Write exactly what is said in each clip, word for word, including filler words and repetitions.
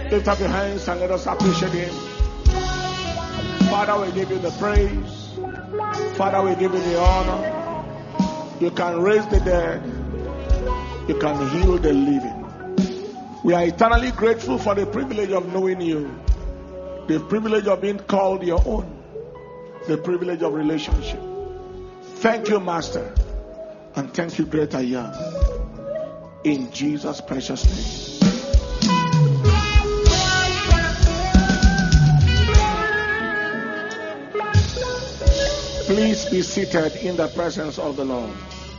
Lift up your hands and let us appreciate him. Father, we give you the praise. Father, we give you the honor. You can raise the dead. You can heal the living. We are eternally grateful for the privilege of knowing you. The privilege of being called your own. The privilege of relationship. Thank you, Master. And thank you, great I am. In Jesus' precious name. Please be seated in the presence of the Lord.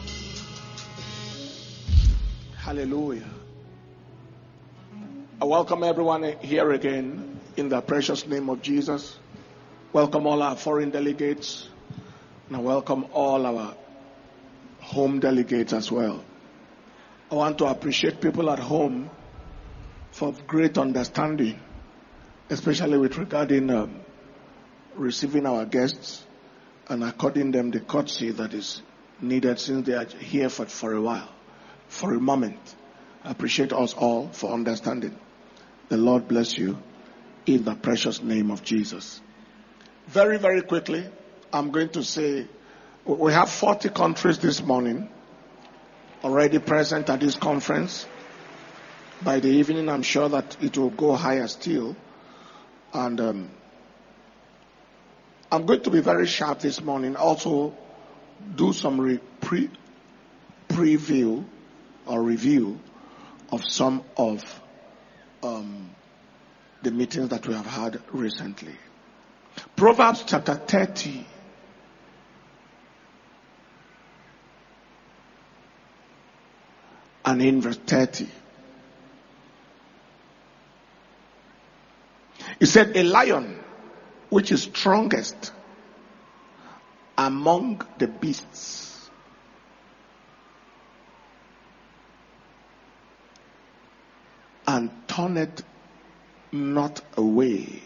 Hallelujah. I welcome everyone here again in the precious name of Jesus. Welcome all our foreign delegates. And I welcome all our home delegates as well. I want to appreciate people at home for great understanding, especially with regarding um, receiving our guests and according them the courtesy that is needed since they are here for, for a while, for a moment. I appreciate us all for understanding. The Lord bless you in the precious name of Jesus. Very, very quickly, I'm going to say we have forty countries this morning already present at this conference. By the evening, I'm sure that it will go higher still. And um, I'm going to be very sharp this morning. Also, do some re- pre preview or review of some of um, the meetings that we have had recently. Proverbs chapter thirty. And in verse thirty. It said, a lion which is strongest among the beasts and turneth not away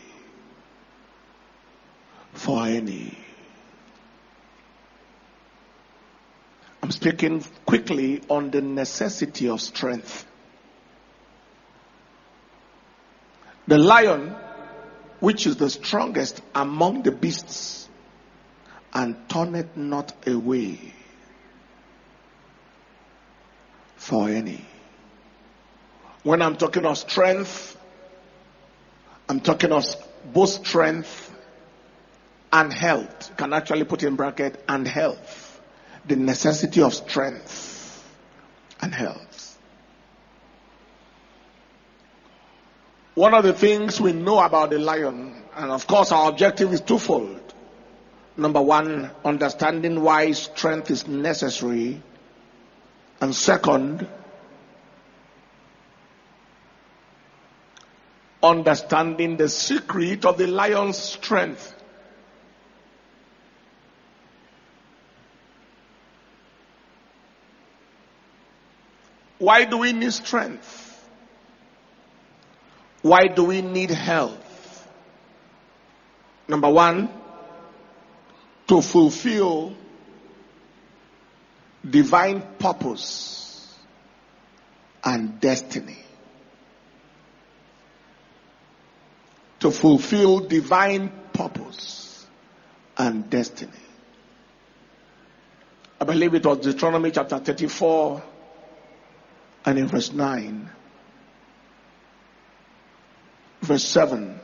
for any. I'm speaking quickly on the necessity of strength. The lion, which is the strongest among the beasts, and turneth not away for any. When I'm talking of strength, I'm talking of both strength and health. You can actually put in bracket and health. The necessity of strength and health. One of the things we know about the lion, and of course our objective is twofold. Number one, understanding why strength is necessary. And second, understanding the secret of the lion's strength. Why do we need strength? Why do we need health? Number one, to fulfill divine purpose and destiny. To fulfill divine purpose and destiny. I believe it was Deuteronomy chapter thirty-four and in verse nine. Verse seven.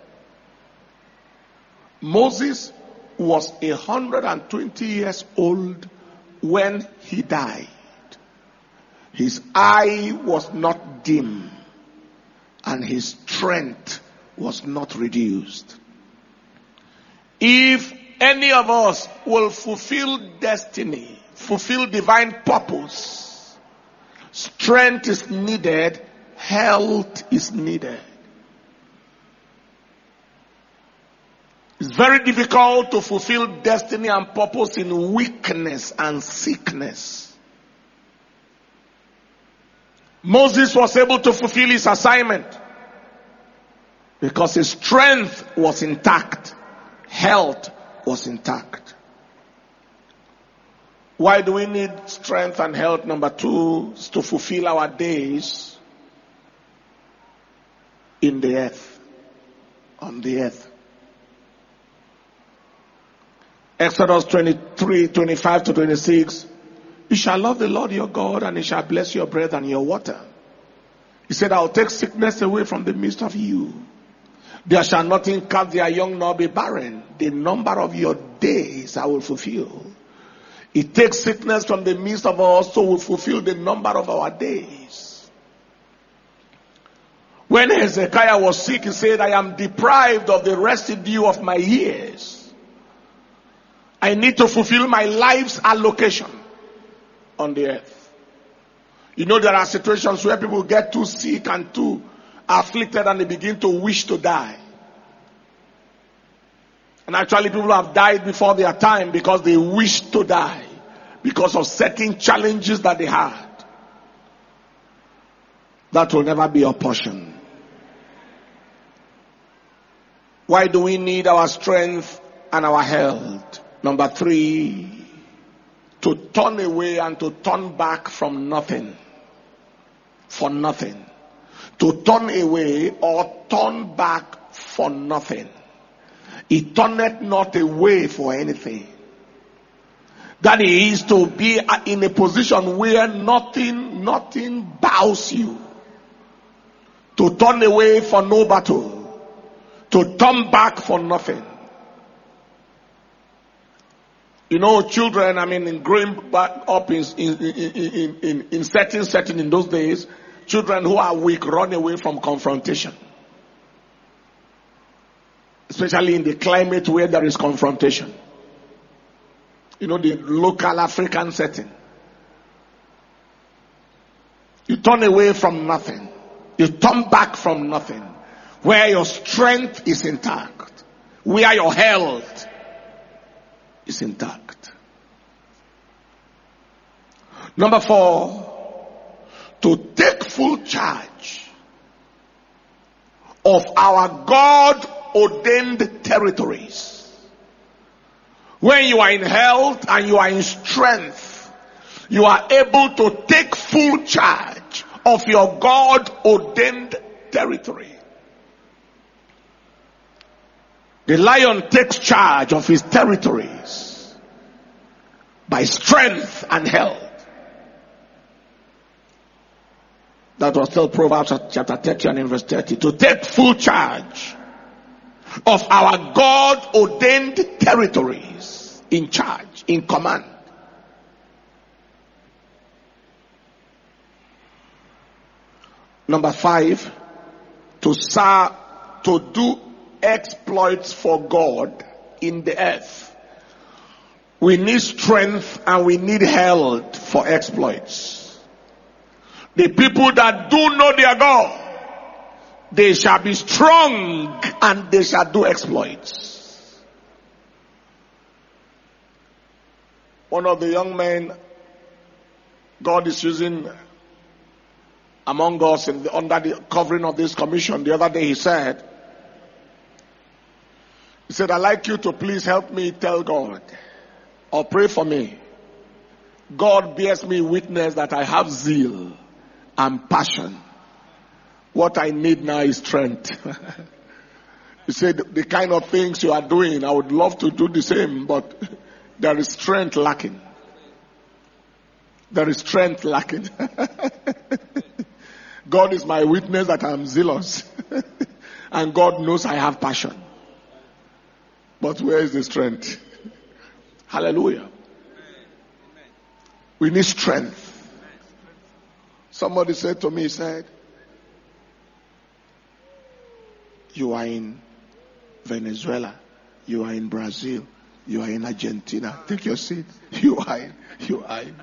Moses was a hundred and twenty years old when he died. His eye was not dim and his strength was not reduced. If any of us will fulfill destiny, fulfill divine purpose, strength is needed, health is needed. It's very difficult to fulfill destiny and purpose in weakness and sickness. Moses was able to fulfill his assignment because his strength was intact, health was intact. Why do we need strength and health? Number two is to fulfill our days. in the earth. On the earth. Exodus twenty-three, twenty-five to twenty-six. You shall love the Lord your God, and he shall bless your bread and your water. He said, I will take sickness away from the midst of you. There shall nothing cut their young nor be barren. The number of your days I will fulfill. He takes sickness from the midst of us, so we fulfill the number of our days. When Hezekiah was sick, he said, I am deprived of the residue of my years. I need to fulfill my life's allocation on the earth. You know, there are situations where people get too sick and too afflicted and they begin to wish to die. And actually people have died before their time because they wished to die because of certain challenges that they had. That will never be your portion. Why do we need our strength and our health? Number three, to turn away and to turn back from nothing. For nothing. To turn away or turn back for nothing. He turneth not away for anything. That is to be in a position where nothing, nothing bows you. To turn away for no battle. To turn back for nothing. You know, children, I mean, in growing up in, in, in, in, in certain setting in those days, children who are weak run away from confrontation. Especially in the climate where there is confrontation. You know, the local African setting. You turn away from nothing. You turn back from nothing. Where your strength is intact. Where your health is intact. Number four, to take full charge of our God-ordained territories. When you are in health and you are in strength, you are able to take full charge of your God-ordained territory. The lion takes charge of his territories by strength and health. That was still Proverbs chapter thirty and verse thirty. To take full charge of our God-ordained territories, in charge, in command. Number five, to serve, to do exploits for God in the earth. We need strength and we need health for exploits. The people that do know their God, they shall be strong and they shall do exploits. One of the young men God is using among us in the, under the covering of this commission, the other day he said, he said, I'd like you to please help me tell God or pray for me. God bears me witness that I have zeal and passion. What I need now is strength. He said, the kind of things you are doing, I would love to do the same, but there is strength lacking. There is strength lacking. God is my witness that I am zealous. And God knows I have passion. But where is the strength? Hallelujah. We need strength. Somebody said to me, he said, you are in Venezuela, you are in Brazil, you are in Argentina. Take your seat. You are in, you are in.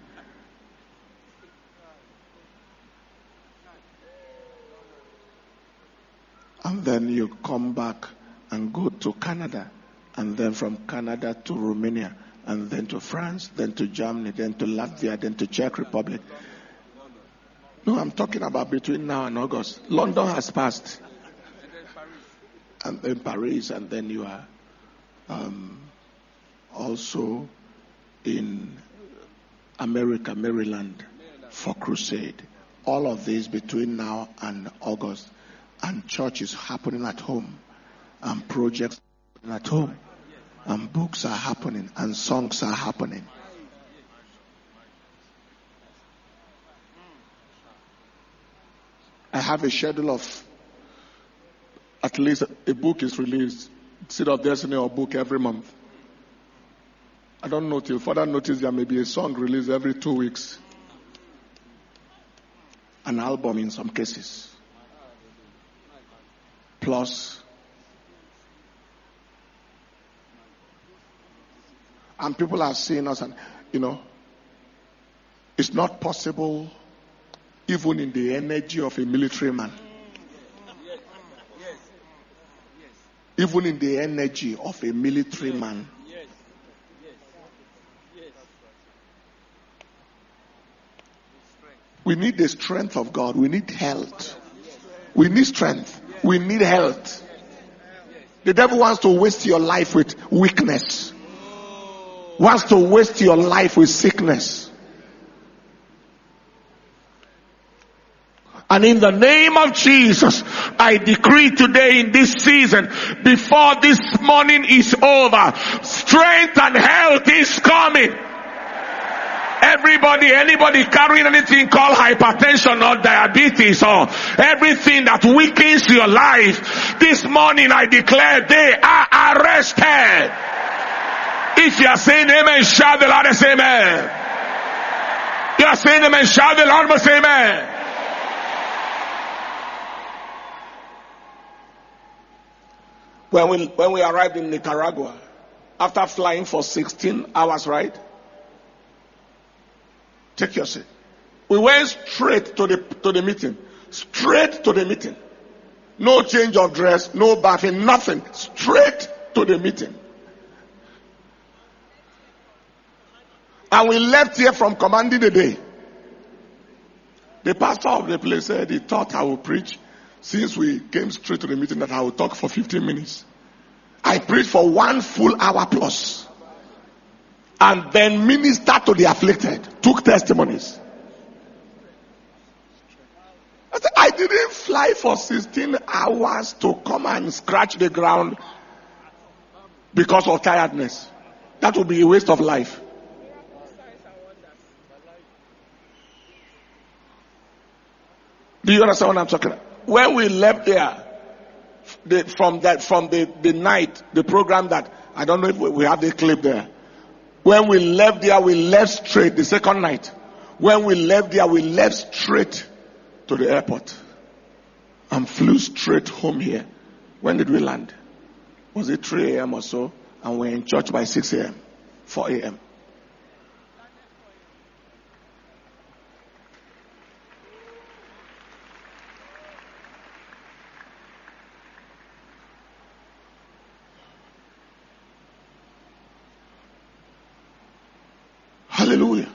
And then you come back and go to Canada, and then from Canada to Romania, and then to France, then to Germany, then to Latvia, then to Czech Republic. No, I'm talking about between now and August. London has passed. And then Paris, and then you are um, also in America, Maryland, for crusade. All of this between now and August. And church is happening at home. And projects are at home. And books are happening. And songs are happening. I have a schedule of at least a book is released. Seed of Destiny or book every month. I don't know till further notice there may be a song released every two weeks. An album in some cases. Plus. And people are seeing us and, you know, it's not possible even in the energy of a military man. Even in the energy of a military man. We need the strength of God. We need health. We need strength. We need health. The devil wants to waste your life with weakness. Wants to waste your life with sickness. And in the name of Jesus, I decree today in this season, before this morning is over, strength and health is coming. Everybody, anybody carrying anything called hypertension or diabetes or everything that weakens your life, this morning I declare they are arrested. If you are saying amen, shout the loudest amen. You are saying amen, shout the loudest amen. When we, when we arrived in Nicaragua, after flying for sixteen hours, right? Take your seat. We went straight to the, to the meeting. Straight to the meeting. No change of dress, no bathing, nothing. Straight to the meeting. And we left here from commanding the day. The pastor of the place said he thought I would preach. Since we came straight to the meeting, that I would talk for fifteen minutes. I preached for one full hour plus. And then ministered to the afflicted. Took testimonies. I said, I didn't fly for sixteen hours to come and scratch the ground because of tiredness. That would be a waste of life. Do you understand what I'm talking about? When we left there, the, from that, from the, the night, the program that, I don't know if we, we have the clip there. When we left there, we left straight, the second night. When we left there, we left straight to the airport. And flew straight home here. When did we land? Was it three a.m. or so? And we were in church by six a.m., four a.m. Hallelujah.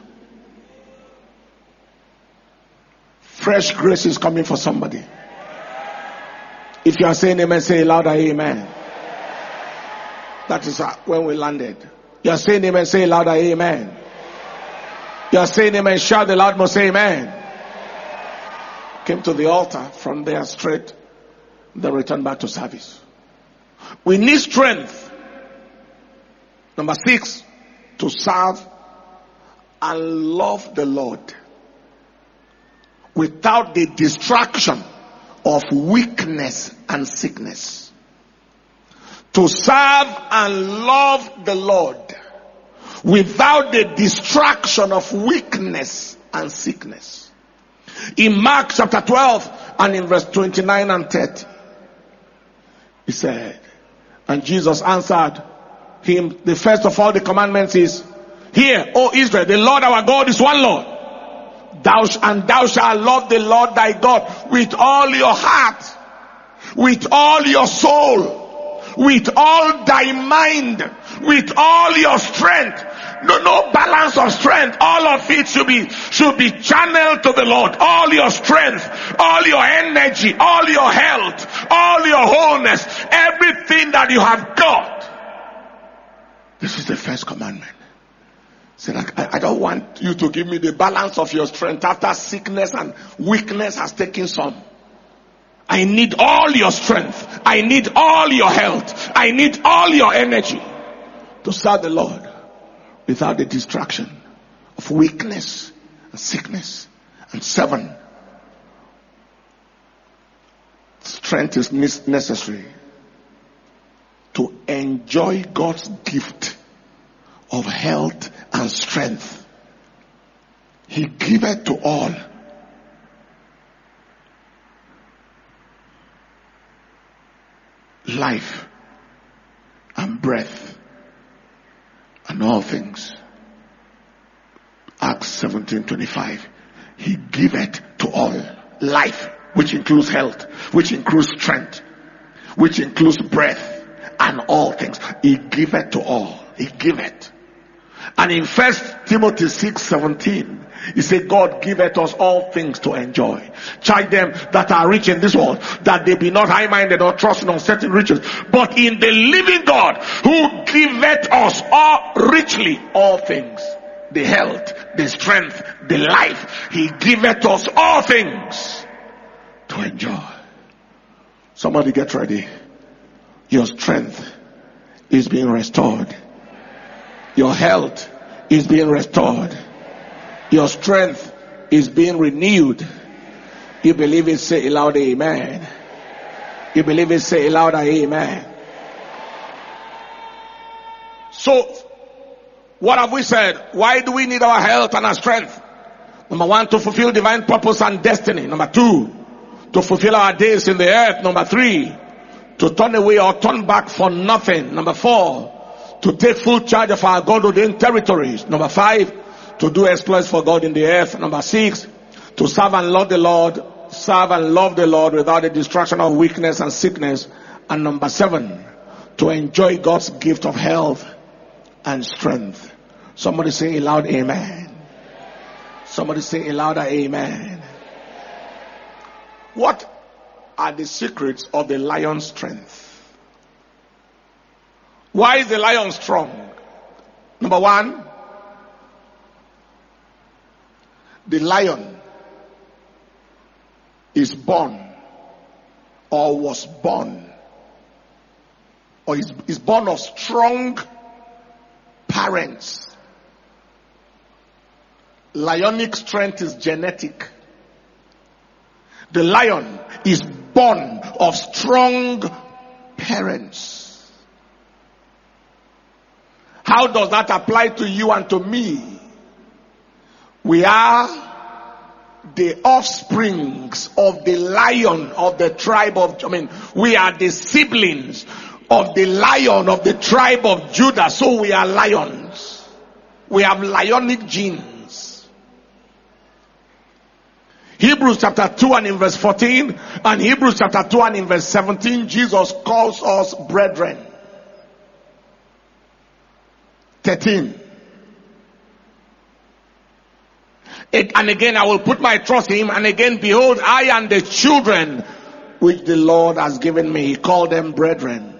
Fresh grace is coming for somebody. If you are saying amen, say louder amen. That is when we landed. You are saying amen, say louder amen. You are saying amen, shout the loud most amen. Came to the altar, from there straight, then returned back to service. We need strength. Number six, to serve and love the Lord without the distraction of weakness and sickness. To serve and love the Lord without the distraction of weakness and sickness. In Mark chapter twelve and in verse twenty-nine and thirty, he said, and Jesus answered him, the first of all the commandments is, hear, O Israel, the Lord our God is one Lord. Thou sh- and thou shalt love the Lord thy God with all your heart, with all your soul, with all thy mind, with all your strength. No, no balance of strength. All of it should be, should be channeled to the Lord. All your strength, all your energy, all your health, all your wholeness, everything that you have got. This is the first commandment. Say, like, I, I don't want you to give me the balance of your strength after sickness and weakness has taken some. I need all your strength. I need all your health. I need all your energy to serve the Lord without the distraction of weakness and sickness. And seven, strength is necessary to enjoy God's gift of health and strength. He giveth to all. Life and breath and all things. Acts seventeen twenty-five. He giveth to all. Life, which includes health, which includes strength, which includes breath and all things. He giveth to all. He giveth. And in First Timothy six seventeen, he said, God giveth us all things to enjoy. Charge them that are rich in this world, that they be not high-minded or trust in uncertain riches, but in the living God, who giveth us all richly all things. The health, the strength, the life. He giveth us all things to enjoy. Somebody get ready. Your strength is being restored. Your health is being restored. Your strength is being renewed. You believe it, say aloud amen. You believe it, say aloud amen. So, what have we said? Why do we need our health and our strength? Number one, to fulfill divine purpose and destiny. Number two, to fulfill our days in the earth. Number three, to turn away or turn back for nothing. Number four, to take full charge of our God-ordained territories. Number five, to do exploits for God in the earth. Number six, to serve and love the Lord, serve and love the Lord without the distraction of weakness and sickness. And number seven, to enjoy God's gift of health and strength. Somebody say aloud amen. Somebody say louder amen. What are the secrets of the lion's strength? Why is the lion strong? Number one, the lion is born or was born or is, is born of strong parents. Lionic strength is genetic. The lion is born of strong parents. How does that apply to you and to me? We are the offsprings of the lion of the tribe of, I mean, we are the siblings of the lion of the tribe of Judah. So we are lions. We have lionic genes. Hebrews chapter two and in verse fourteen and Hebrews chapter two and in verse seventeen, Jesus calls us brethren. thirteen. And again, I will put my trust in him. And again, behold, I and the children which the Lord has given me. He called them brethren.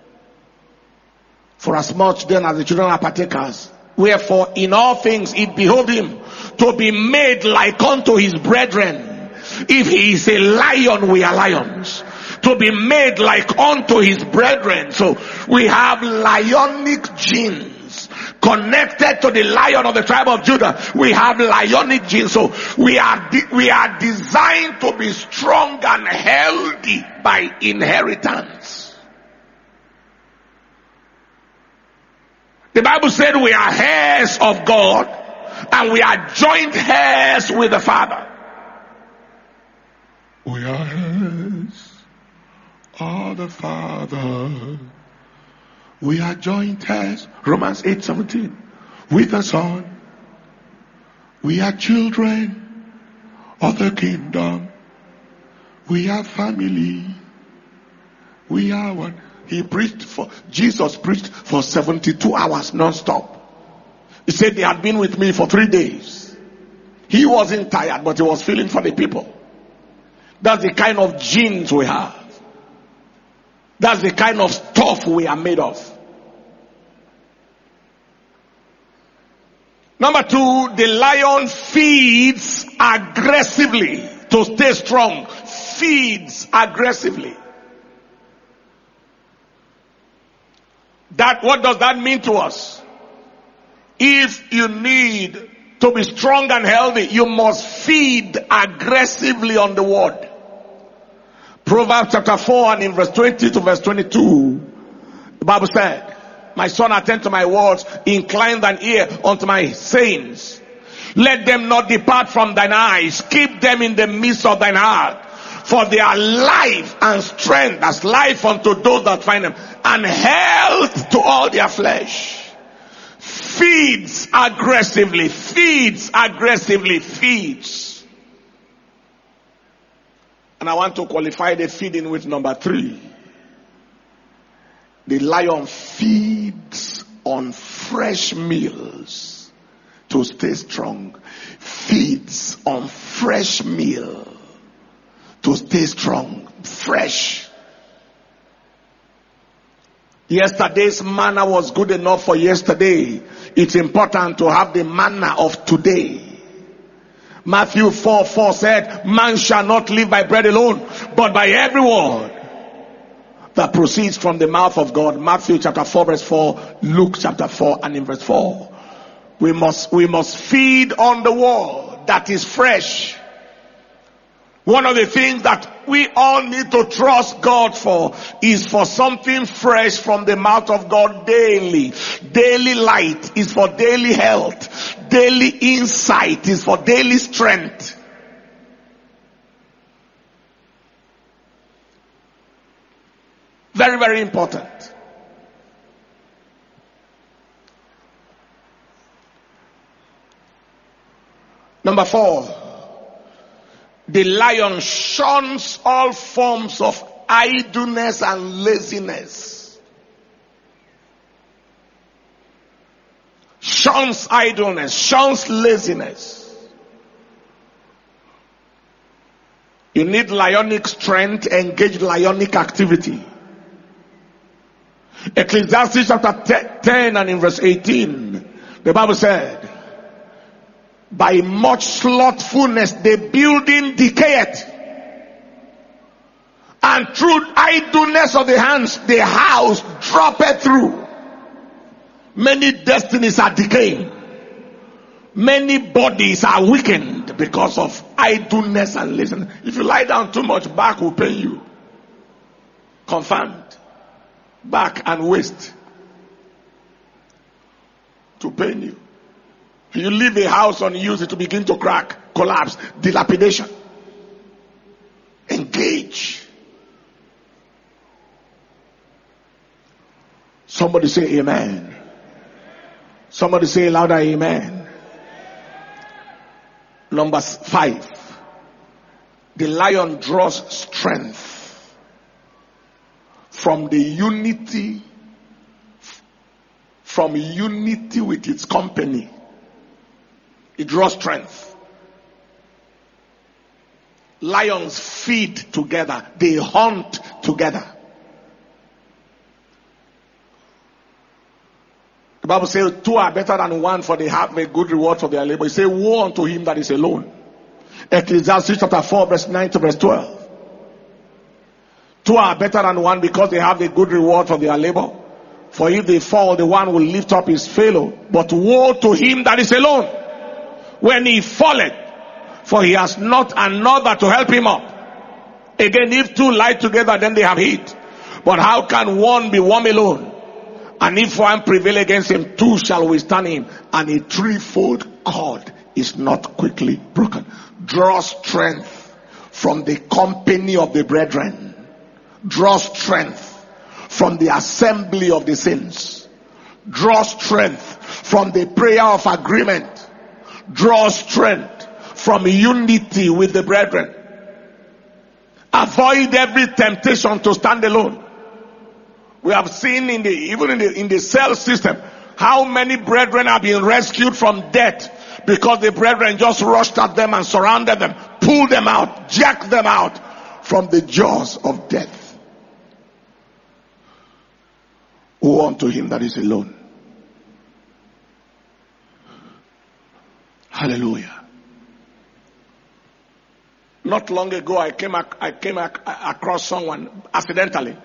For as much then as the children are partakers, wherefore in all things it behoved him to be made like unto his brethren. If he is a lion, we are lions. To be made like unto his brethren. So we have lionic genes. Connected to the lion of the tribe of Judah, we have lionic genes. So we are de- we are designed to be strong and healthy by inheritance. The Bible said we are heirs of God and we are joint heirs with the Father. We are heirs of the Father. We are joint heirs. Romans eight seventeen. With the Son. We are children of the kingdom. We are family. We are one. He preached for, Jesus preached for seventy-two hours non-stop. He said they had been with me for three days. He wasn't tired, but he was feeling for the people. That's the kind of genes we have. That's the kind of stuff we are made of. Number two, the lion feeds aggressively to stay strong. feeds aggressively. That, what does that mean to us? If you need to be strong and healthy, you must feed aggressively on the word. Proverbs chapter four and in verse twenty to verse twenty-two, the Bible said, my son, attend to my words, incline thine ear unto my sayings. Let them not depart from thine eyes, keep them in the midst of thine heart. For they are life and strength, as life unto those that find them, and health to all their flesh. Feeds aggressively, feeds aggressively, feeds. And I want to qualify the feeding with number three. The lion feeds on fresh meals to stay strong. Feeds on fresh meal to stay strong. Fresh. Yesterday's manna was good enough for yesterday. It's important to have the manna of today. Matthew four four said, man shall not live by bread alone, but by every word that proceeds from the mouth of God. Matthew chapter four verse four, Luke chapter four and in verse four. We must, we must feed on the word that is fresh. One of the things that we all need to trust God for is for something fresh from the mouth of God daily. Daily light is for daily health. Daily insight is for daily strength. Very, very important. Number four. The lion shuns all forms of idleness and laziness. Shuns idleness, shuns laziness. You need lionic strength, engage lionic activity. Ecclesiastes chapter ten and in verse eighteen, the Bible said, by much slothfulness the building decayeth, and through idleness of the hands the house droppeth through. Many destinies are decaying. Many bodies are weakened because of idleness and laziness. If you lie down too much, back will pain you. Confirmed. Back and waist to pain you. You leave a house unused, it will begin to crack, collapse, dilapidation. Engage. Somebody say amen. Somebody say louder amen. Number five. The lion draws strength from the unity, from unity with its company. It draws strength. Lions feed together. They hunt together. The Bible says two are better than one, for they have a good reward for their labor. It says, woe unto him that is alone. Ecclesiastes chapter four verse nine to verse twelve. Two are better than one because they have a good reward for their labor. For if they fall, the one will lift up his fellow. But woe to him that is alone when he falleth, for he has not another to help him up. Again, if two lie together, then they have heat. But how can one be warm alone? And if one prevail against him, two shall withstand him. And a threefold cord is not quickly broken. Draw strength from the company of the brethren. Draw strength from the assembly of the saints. Draw strength from the prayer of agreement. Draw strength from unity with the brethren. Avoid every temptation to stand alone. We have seen in the, even in the, in the cell system, how many brethren have been rescued from death because the brethren just rushed at them and surrounded them, pulled them out, jacked them out from the jaws of death. Woe unto him that is alone. Hallelujah. Not long ago, I came, ac- I came ac- across someone accidentally,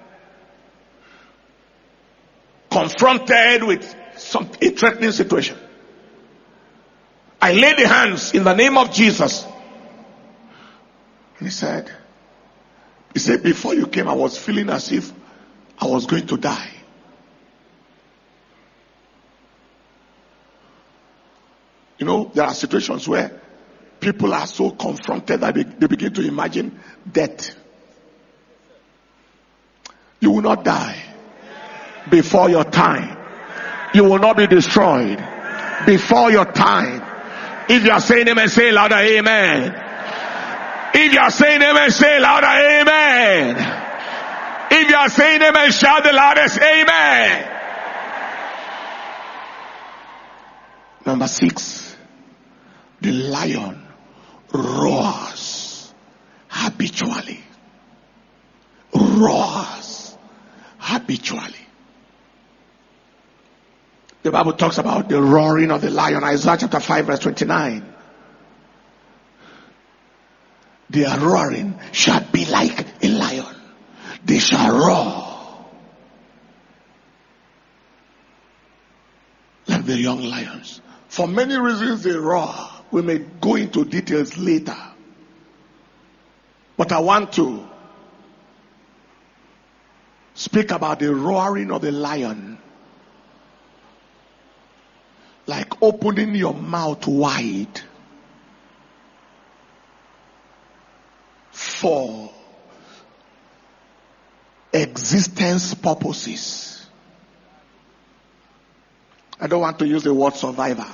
confronted with some a threatening situation. I laid the hands in the name of Jesus. And he said, he said, before you came, I was feeling as if I was going to die. You know, there are situations where people are so confronted that they, they begin to imagine death. You will not die before your time. You will not be destroyed before your time. If you are saying amen, say louder amen. If you are saying amen, say louder amen. If you are saying amen, shout the loudest amen. Number six, the lion roars habitually. Roars habitually. The Bible talks about the roaring of the lion. Isaiah chapter five verse twenty-nine. Their roaring shall be like a lion. They shall roar like the young lions. For many reasons they roar. We may go into details later. But I want to speak about the roaring of the lion. Like opening your mouth wide for existence purposes. I don't want to use the word survivor.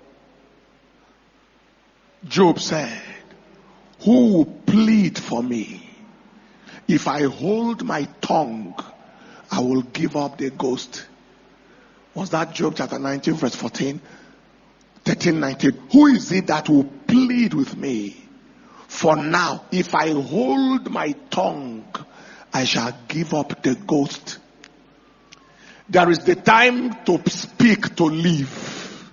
Job said, who will plead for me? If I hold my tongue, I will give up the ghost. Was that Job chapter nineteen verse fourteen? thirteen, nineteen. Who is it that will plead with me? For now, if I hold my tongue, I shall give up the ghost. There is the time to speak, to live.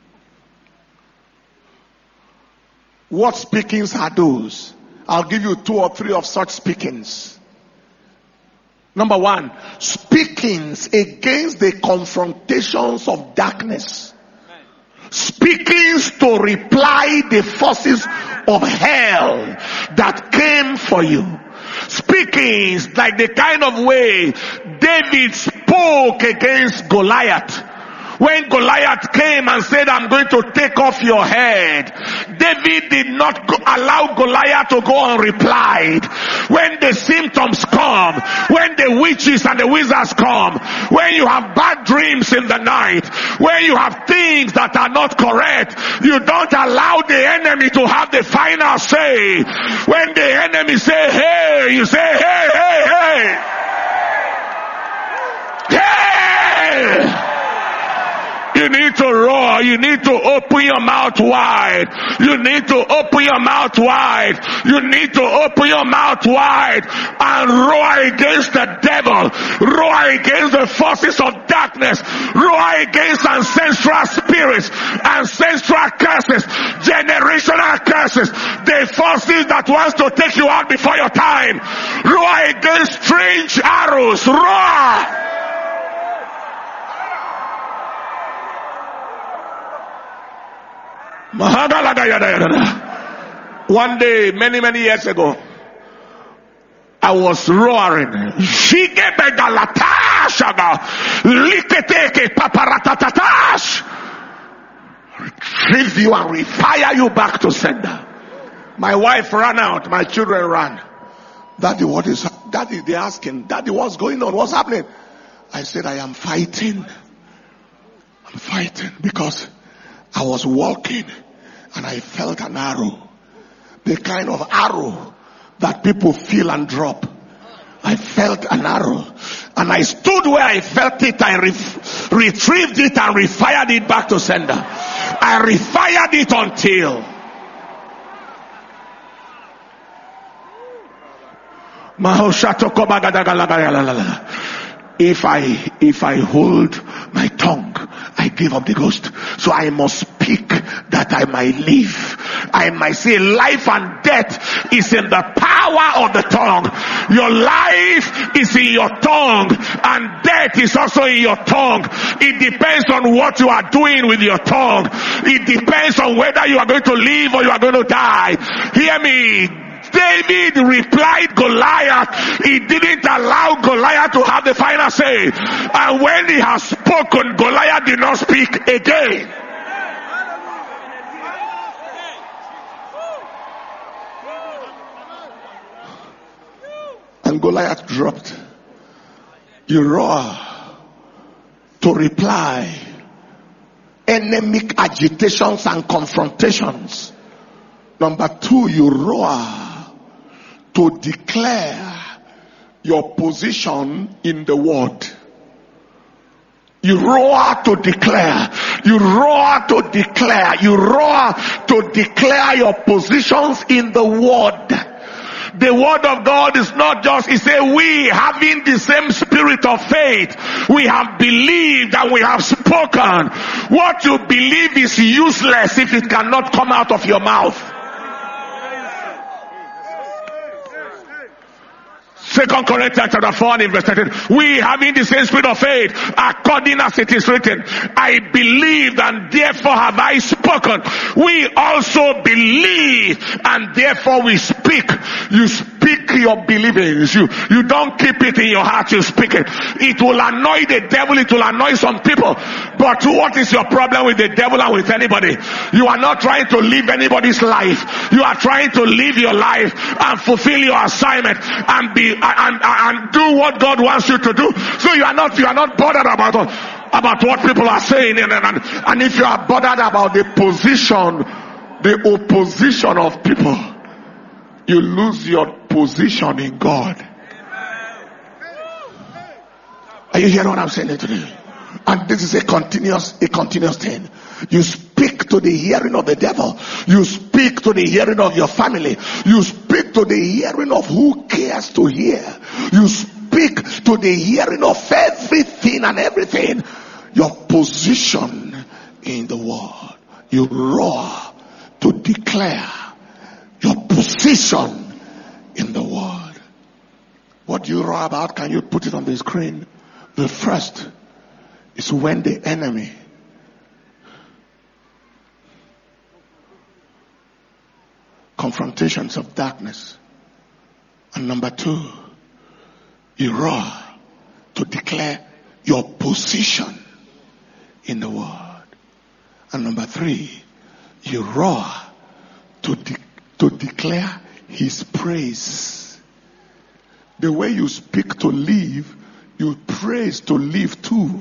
What speakings are those? I'll give you two or three of such speakings. Number one, speakings against the confrontations of darkness. Speakings to reply the forces of hell that came for you. Speakings like the kind of way David spoke against Goliath. When Goliath came and said, I'm going to take off your head, David did not go, allow Goliath to go unreplied. When the symptoms come, when the witches and the wizards come, when you have bad dreams in the night, when you have things that are not correct, you don't allow the enemy to have the final say. When the enemy say, hey, you say, hey, hey, hey. Hey! You need to roar. You need to open your mouth wide. You need to open your mouth wide. You need to open your mouth wide and roar against the devil. Roar against the forces of darkness. Roar against ancestral spirits, ancestral curses, generational curses, the forces that wants to take you out before your time. Roar against strange arrows. Roar. One day, many, many years ago, I was roaring. Retrieve you and refire you back to sender. My wife ran out. My children ran. Daddy, what is, Daddy, they're asking, Daddy, what's going on? What's happening? I said, I am fighting. I'm fighting because I was walking and I felt an arrow. The kind of arrow that people feel and drop. I felt an arrow. And I stood where I felt it. I re- retrieved it and refired it back to sender. I refired it until If I, if I hold my tongue, I give up the ghost. So I must speak that I might live. I might say life and death is in the power of the tongue. Your life is in your tongue, and death is also in your tongue. It depends on what you are doing with your tongue. It depends on whether you are going to live or you are going to die. Hear me. David replied Goliath. He didn't allow Goliath to have the final say. And when he has spoken, Goliath did not speak again. And Goliath dropped. You roar to reply. Enemic agitations and confrontations. Number two, you roar to declare your position in the word. You roar to declare. You roar to declare. You roar to declare your positions in the word. The word of God is not just, he said, we having the same spirit of faith, we have believed and we have spoken. What you believe is useless if it cannot come out of your mouth. Second Corinthians chapter four and verse thirteen. We having the same spirit of faith, according as it is written, I believed and therefore have I spoken. We also believe and therefore we speak. You speak your believings. You, you don't keep it in your heart, you speak it. It will annoy the devil, it will annoy some people. But what is your problem with the devil and with anybody? You are not trying to live anybody's life. You are trying to live your life and fulfill your assignment and be And, and, and do what God wants you to do. So you are not, you are not bothered about, about what people are saying. And, and, and if you are bothered about the position, the opposition of people, you lose your position in God. Are you hearing what I'm saying today? And this is a continuous, a continuous thing. You speak to the hearing of the devil. You speak to the hearing of your family. You speak to the hearing of who cares to hear. You speak to the hearing of everything and everything. Your position in the world. You roar to declare your position in the world. What do you roar about? Can you put it on the screen? The first is when the enemy confrontations of darkness. And number two, you roar to declare your position in the world. And number three, you roar to de- to declare his praise. The way you speak to live, you praise to live too.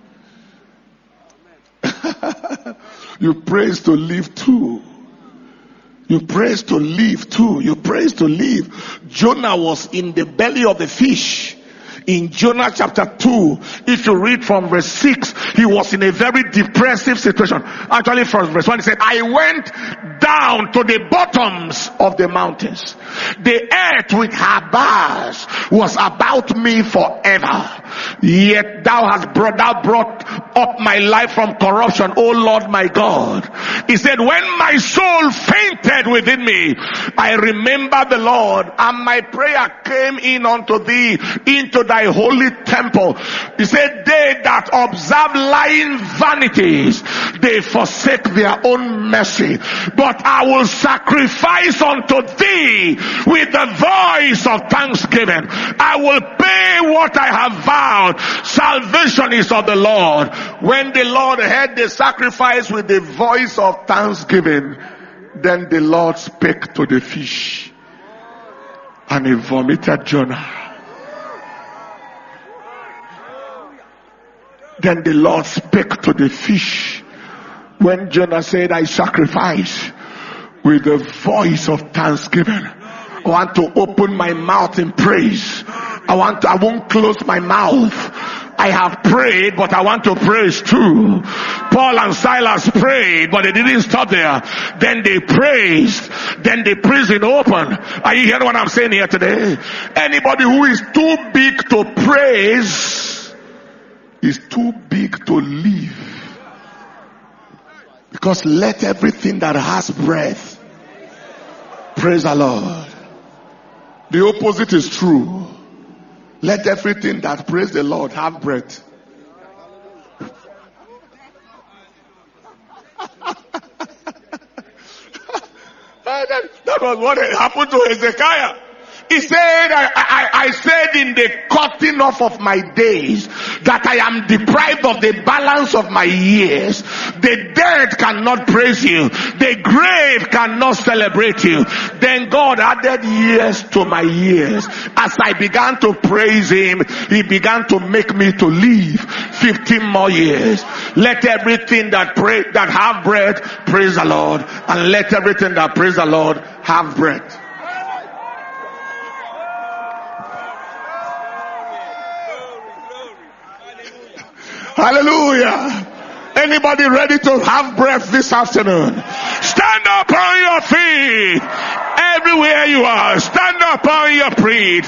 You praise to live too. You praise to live too. You praise to live. Jonah was in the belly of the fish. In Jonah chapter two, if you read from verse six, he was in a very depressive situation. Actually from verse one, he said, I went down to the bottoms of the mountains. The earth with her bars was about me forever. Yet thou hast brought, thou brought up my life from corruption, O Lord my God. He said, when my soul fainted within me, I remembered the Lord, and my prayer came in unto thee into thy holy temple. He said, they that observe lying vanities, they forsake their own mercy. But I will sacrifice unto thee with the voice of thanksgiving. I will pay what I have vowed. Salvation is of the Lord. When the Lord heard the sacrifice with the voice of thanksgiving, then the Lord spake to the fish, and he vomited Jonah. Then the Lord spake to the fish. When Jonah said, I sacrifice with the voice of thanksgiving. I want to open my mouth in praise. I want to, I won't close my mouth. I have prayed, but I want to praise too. Paul and Silas prayed, but they didn't stop there. Then they praised. Then the prison opened. Are you hearing what I'm saying here today? Anybody who is too big to praise is too big to live. Because let everything that has breath Praise the Lord. The opposite is true. Let everything that praise the Lord have breath. that, that was what happened to Hezekiah. He said, I, I, I said in the cutting off of my days that I am deprived of the balance of my years. The dead cannot praise you. The grave cannot celebrate you. Then God added years to my years. As I began to praise him, he began to make me to live fifteen more years. Let everything that pray, that have breath, praise the Lord. And let everything that praise the Lord have breath. Hallelujah. Anybody ready to have breath this afternoon? Stand up on your feet. Everywhere you are, stand up on your feet.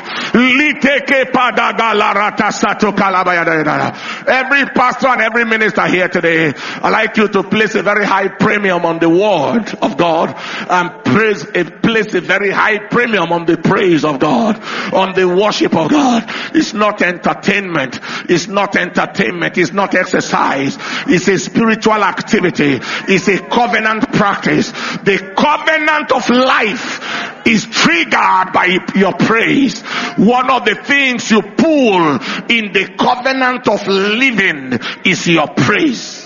Every pastor and every minister here today, I'd like you to place a very high premium on the word of God and praise, place a very high premium on the praise of God, on the worship of God. It's not entertainment. It's not entertainment. It's not exercise. It's a spiritual activity. It's a covenant practice. The covenant of life is triggered by your praise. One of the things you pull in the covenant of living is your praise.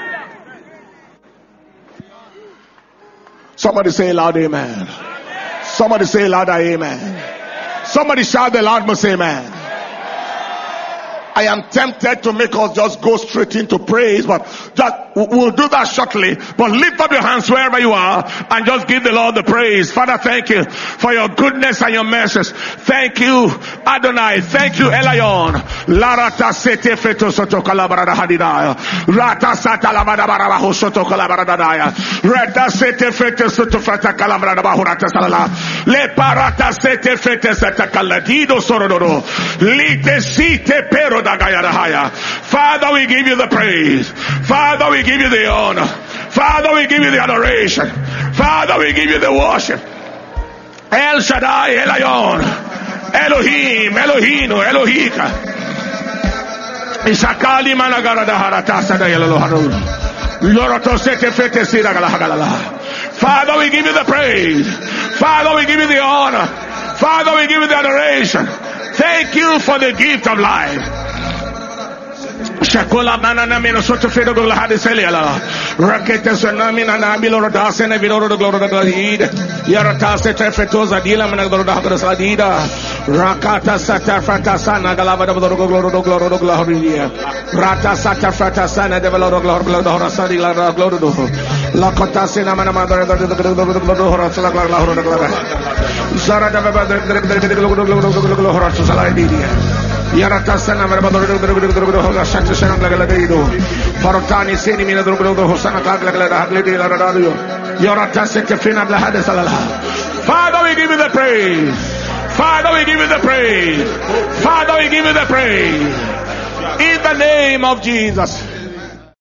Somebody say loud amen. Somebody say louder amen. Somebody shout the loud most amen. I am tempted to make us just go straight into praise, but just, we'll do that shortly. But lift up your hands wherever you are and just give the Lord the praise. Father, thank you for your goodness and your mercies. Thank you, Adonai. Thank you, Elion. Larata sete feto soto kalabarada hadidaya. Rata sata lavada barabaho soto kalabaradaya. Rata sete feto soto fata kalabarada bahurata salala. Le parata sete fete sata kaladido sorodoro. Lite site pero. Father, we give you the praise. Father, we give you the honor. Father, we give you the adoration. Father, we give you the worship. El Shaddai, Elion, Elohim, Elohino, Elohika. Isakali managarada haratasa da yaloharu. Lorotosete fete siragalahagala. Father, we give you the praise. Father, we give you the honor. Father, we give you the adoration. Thank you for the gift of life. Shakola banana meno soto fedo go lahade seliala. Rakete sonami na nabilo rodase ne vilo do gloro do glahid. Yarata se tefetoza dila mena do da sadida. Rakata sata frata sana galava do gloro do gloro do gloria. Rata sata frata sana de velo do gloro do rasadi la gloro do. La kota sena mana madre do gloro do rasala gloro do gloro. Zara da baba do gloro do gloro rasala didia. Yarata sana mera do do Shakti Shanam Lagalado, Farotani Senimina Hosana Kagla, Yorata Sekafina Lahadasala. Father, we give you the praise. Father, we give you the praise. Father, we give you the praise. In the name of Jesus.